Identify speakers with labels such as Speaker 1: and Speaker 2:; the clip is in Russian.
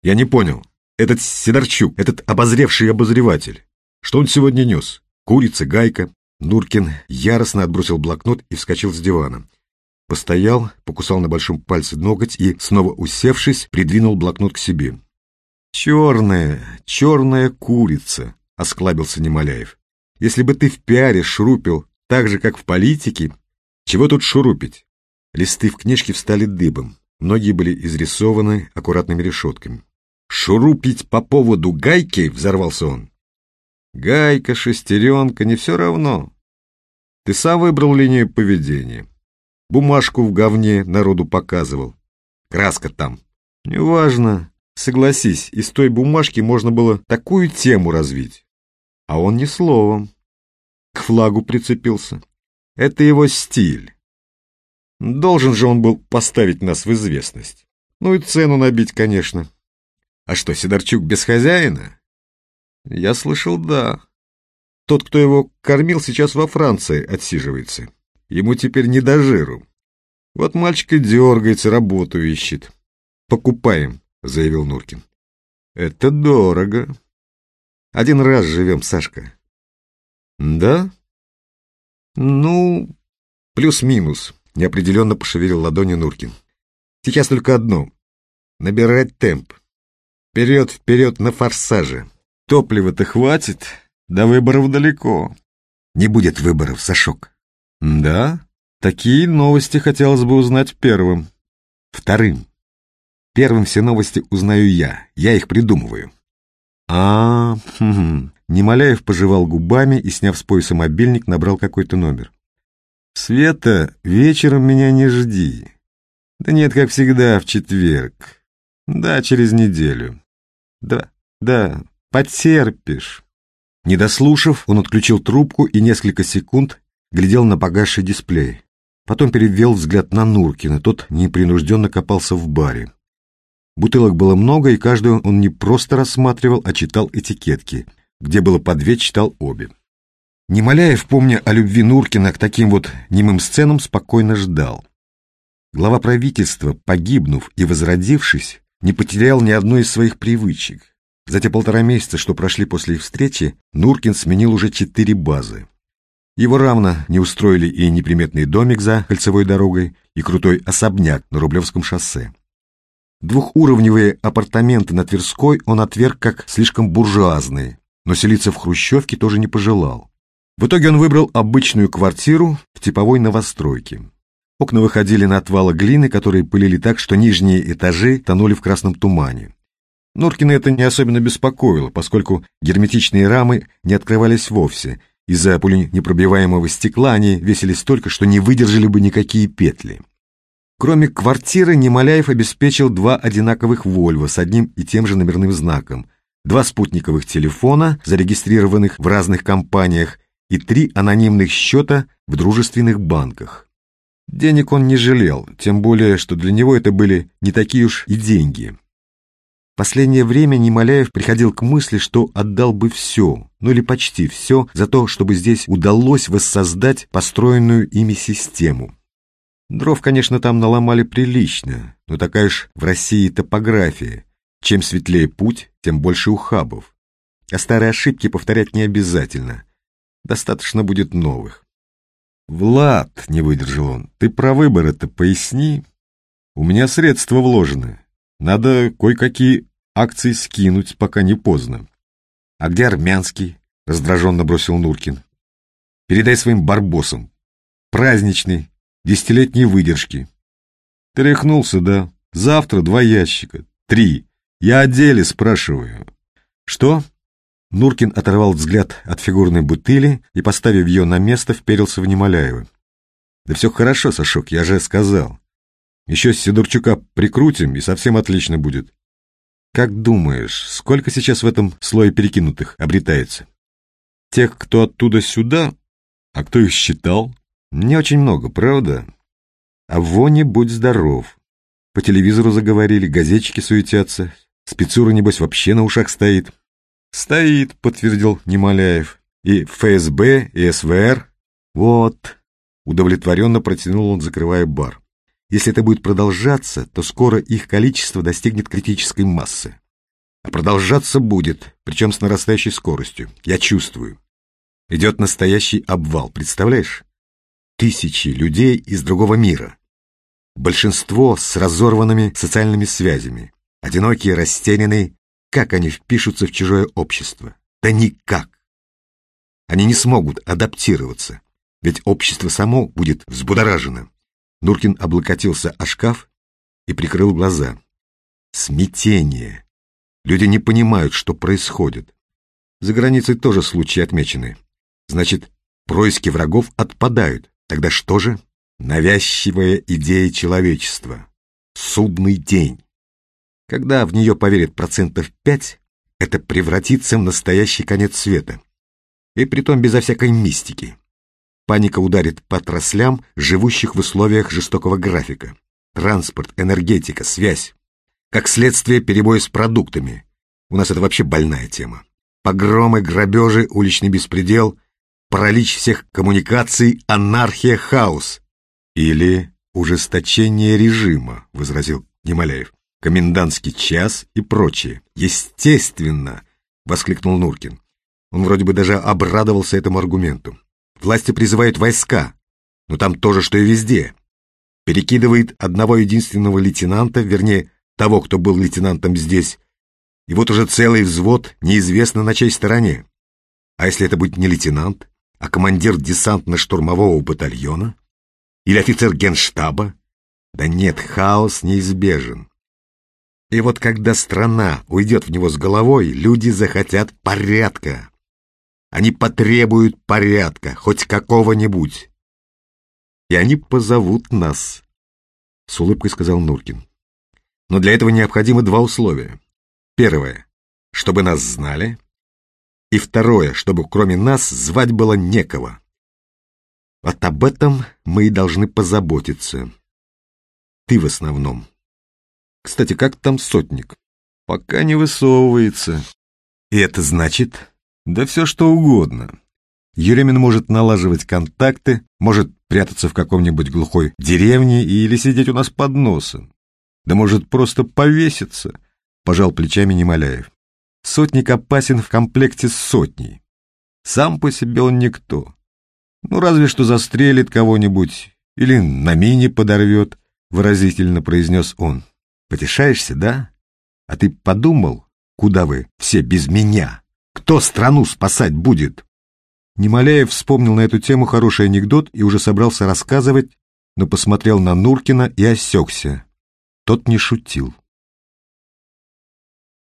Speaker 1: Я не понял. Этот Сидорчук, этот обозревший обозреватель. Что он сегодня нес? Курица, гайка? Нуркин яростно отбросил блокнот и вскочил с дивана. Постоял, покусал на большом пальце ноготь и, снова усевшись, придвинул блокнот к себе. «Черная курица», — осклабился Немоляев. «Если бы ты в пиаре шурупил так же, как в политике, чего тут шурупить?» Листы в книжке встали дыбом, многие были изрисованы аккуратными решетками. «Шурупить по поводу гайки?» — взорвался он. «Гайка, шестеренка, не все равно. Ты сам выбрал линию поведения. Бумажку в говне народу показывал. Краска там. Неважно. Согласись, из той бумажки можно было такую тему развить. А он ни словом. К флагу прицепился. Это его стиль. Должен же он был поставить нас в известность. Ну и цену набить, конечно. А что, Сидорчук без хозяина? Я слышал, да. Тот, кто его кормил, сейчас во Франции отсиживается. Ему теперь не до жиру. Вот мальчик и дергается, работу ищет. Покупаем, заявил Нуркин. Это дорого. Один раз живем, Сашка. Да? Ну, плюс-минус, неопределенно пошевелил ладонью Нуркин. Сейчас только одно. Набирать темп. Вперед на форсаже. Топлива-то хватит, до выборов далеко. Не будет выборов, Сашок. Да? Такие новости хотелось бы узнать первым. Вторым. Первым все новости узнаю я их придумываю. Немоляев пожевал губами и, сняв с пояса мобильник, набрал какой-то номер. Света, вечером меня не жди. Да нет, как всегда, в четверг. Да, через неделю. Да, потерпишь. Не дослушав, он отключил трубку и несколько секунд глядел на погасший дисплей. Потом перевел взгляд на Нуркина, тот непринужденно копался в баре. Бутылок было много, и каждую он не просто рассматривал, а читал этикетки. Где было по две, читал обе. Немоляев, помня о любви Нуркина к таким вот немым сценам, спокойно ждал. Глава правительства, погибнув и возродившись, не потерял ни одной из своих привычек. За те 1,5 месяца, что прошли после их встречи, Нуркин сменил уже 4 базы. Его равно не устроили и неприметный домик за кольцевой дорогой, и крутой особняк на Рублевском шоссе. 2-уровневые апартаменты на Тверской он отверг как слишком буржуазные, но селиться в хрущевке тоже не пожелал. В итоге он выбрал обычную квартиру в типовой новостройке. Окна выходили на отвалы глины, которые пылили так, что нижние этажи тонули в красном тумане. Нуркина это не особенно беспокоило, поскольку герметичные рамы не открывались вовсе. Из-за пуленепробиваемого стекла они весили столько, что не выдержали бы никакие петли. Кроме квартиры, Немоляев обеспечил 2 одинаковых «Вольво» с одним и тем же номерным знаком, 2 спутниковых телефона, зарегистрированных в разных компаниях, и 3 анонимных счета в дружественных банках. Денег он не жалел, тем более, что для него это были не такие уж и деньги. В последнее время Немоляев приходил к мысли, что отдал бы все, ну или почти все, за то, чтобы здесь удалось воссоздать построенную ими систему. Дров, конечно, там наломали прилично, но такая уж в России топография. Чем светлее путь, тем больше ухабов. А старые ошибки повторять не обязательно. Достаточно будет новых. «Влад», — не выдержал он, — «ты про выборы-то поясни. У меня средства вложены. Надо кое-какие акции скинуть, пока не поздно». «А где Армянский?» — раздраженно бросил Нуркин. «Передай своим барбосам. Праздничный, 10-летней выдержки». «Тряхнулся, да? Завтра 2 ящика. 3. Я о деле спрашиваю». «Что?» Нуркин оторвал взгляд от фигурной бутыли и, поставив ее на место, вперился в Немоляева. «Да все хорошо, Сашок, я же сказал. Еще Сидорчука прикрутим, и совсем отлично будет. Как думаешь, сколько сейчас в этом слое перекинутых обретается? Тех, кто оттуда сюда? А кто их считал? Не очень много, правда? А Воне будь здоров. По телевизору заговорили, газетчики суетятся. Спецура, небось, вообще на ушах стоит». «Стоит», — подтвердил Немоляев. «И ФСБ, и СВР». «Вот», — удовлетворенно протянул он, закрывая бар. «Если это будет продолжаться, то скоро их количество достигнет критической массы. А продолжаться будет, причем с нарастающей скоростью. Я чувствую. Идет настоящий обвал, представляешь? Тысячи людей из другого мира. Большинство с разорванными социальными связями. Одинокие, растерянные. Как они впишутся в чужое общество? Да никак. Они не смогут адаптироваться, ведь общество само будет взбудоражено. Нуркин облокотился о шкаф и прикрыл глаза. Смятение. Люди не понимают, что происходит. За границей тоже случаи отмечены. Значит, происки врагов отпадают. Тогда что же? Навязчивая идея человечества. Судный день. Когда в нее поверят 5%, это превратится в настоящий конец света. И притом безо всякой мистики. Паника ударит по отраслям, живущих в условиях жестокого графика. Транспорт, энергетика, связь. Как следствие, перебои с продуктами. У нас это вообще больная тема. Погромы, грабежи, уличный беспредел, паралич всех коммуникаций, анархия, хаос. Или ужесточение режима, возразил Немоляев. Комендантский час и прочее. Естественно, воскликнул Нуркин. Он вроде бы даже обрадовался этому аргументу. Власти призывают войска, но там тоже, что и везде. Перекидывает одного единственного лейтенанта, вернее, того, кто был лейтенантом здесь, и вот уже целый взвод неизвестно на чьей стороне. А если это будет не лейтенант, а командир десантно-штурмового батальона? Или офицер генштаба? Да нет, хаос неизбежен. И вот когда страна уйдет в него с головой, люди захотят порядка. Они потребуют порядка, хоть какого-нибудь. И они позовут нас, — с улыбкой сказал Нуркин. Но для этого необходимы два условия. Первое, чтобы нас знали. И второе, чтобы кроме нас звать было некого. Вот об этом мы и должны позаботиться. Ты в основном. Кстати, как там сотник? Пока не высовывается. И это значит... Да все что угодно. Еремин может налаживать контакты, может прятаться в каком-нибудь глухой деревне или сидеть у нас под носом. Да может просто повеситься, пожал плечами Немоляев. Сотник опасен в комплекте с сотней. Сам по себе он никто. Ну, разве что застрелит кого-нибудь или на мине подорвет, выразительно произнес он. Потешаешься, да? А ты подумал, куда вы все без меня? Кто страну спасать будет? Немоляев вспомнил на эту тему хороший анекдот и уже собрался рассказывать, но посмотрел на Нуркина и осекся. Тот не шутил.